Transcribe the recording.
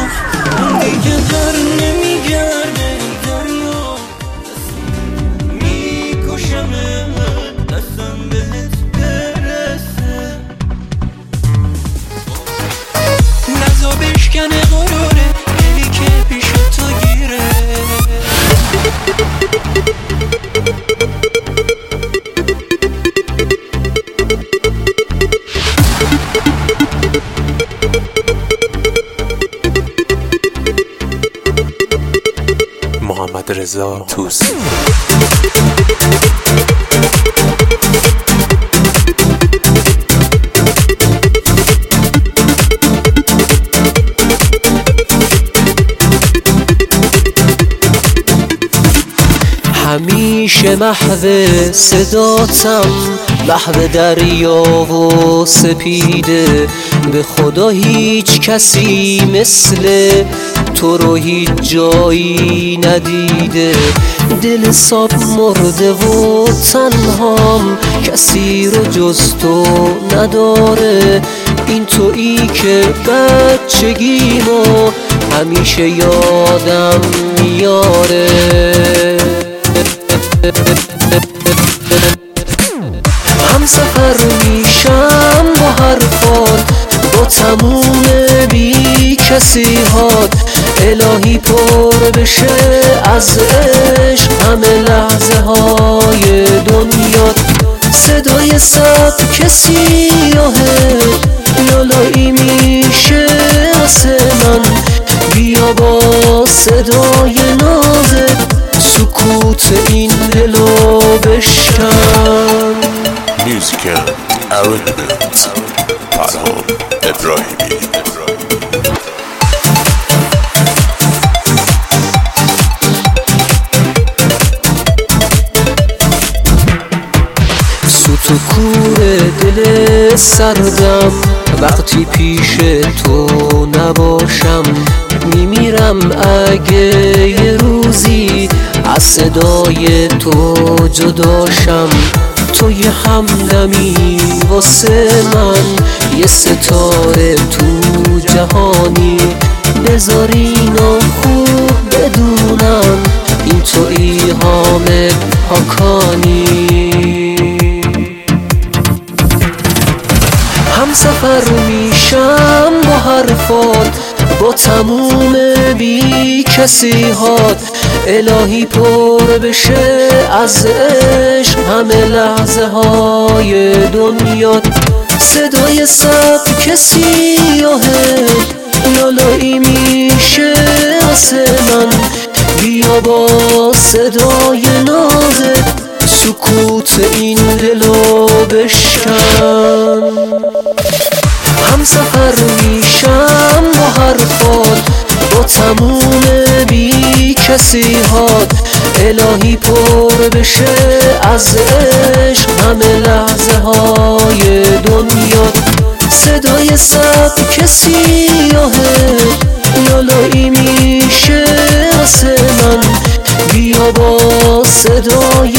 اون دیگه بر نمیگرده دریا میکشمه دستم بهت برسه نزا بشکنه غروره دلی که پیش تو گیره محمد رضا توسی همیشه محو صداتم محو دریا و سپیده به خدا هیچ کسی مثل تو رو هیچ جایی ندیده دل صاف مرده و تنهام کسی رو جز تو نداره این تویی که بچگیمو همیشه یادم میاره هم سفر میشم با حرفات با تموم بی کسی هات الهی پر بشه از عشق همه لحظه های دنیات صدای سبک سیاهه لالایی میشه واسه من بیا با صدای نازت سکوت این دلو بشکن موزیکل ارنجمنت فرهان ابراهیمی سوت و کور دل سردم وقتی پیش تو نباشم میمیرم اگه یه روزی از صدای تو جداشم تو یه همدمی واسه من یه ستاره تو جهانی بذار اینو خوب بدونم این تویی حامد حاکانی هم سفر میشم با حرفات با تموم بی کسی هات الهی پر بشه از عشق همه لحظه های دنیات صدای سبک سیاهه لالایی میشه واسه من بیا با صدای نازت سکوت این دلو بشکن هم سفر میشم با حرفات با تموم بی کسی هات الهی پر بشه از عشق همه لحظه های دنیات صدای سبک سیاهه لالایی میشه واسه من بیا با صدای